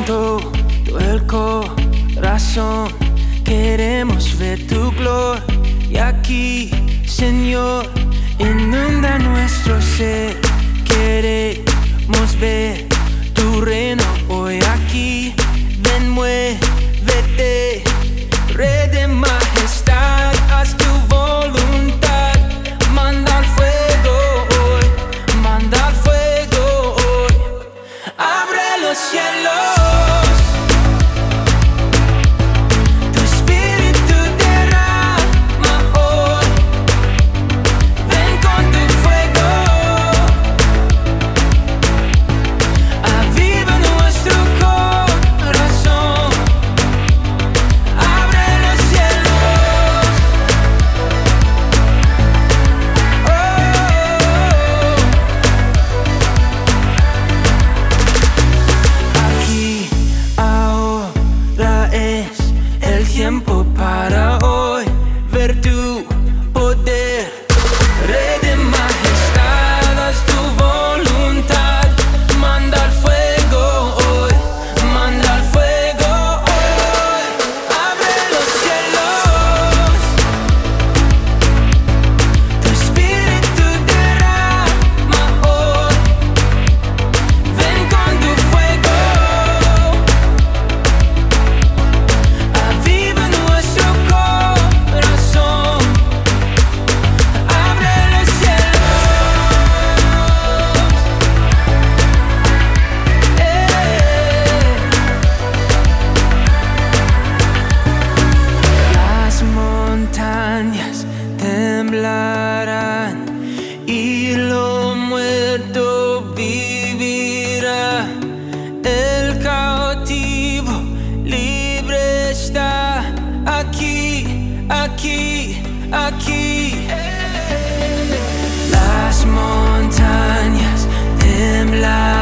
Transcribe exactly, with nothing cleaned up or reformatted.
todo el corazón queremos ver tu gloria. Y aquí, Señor, inunda nuestro ser. Queremos ver tu reino hoy aquí. Ven, muévete, Rey de majestad, haz tu voluntad. Manda el fuego hoy, manda el fuego hoy. Abre los cielos. Tiempo para hoy ver tu poder, Rey de majestad, haz tu voluntad. Manda el fuego hoy, manda el fuego hoy. Abre los cielos, tu espíritu derrama hoy. Ven con tu fuego. Temblarán y lo muerto vivirá. El cautivo libre está aquí, aquí, aquí. Las montañas temblarán.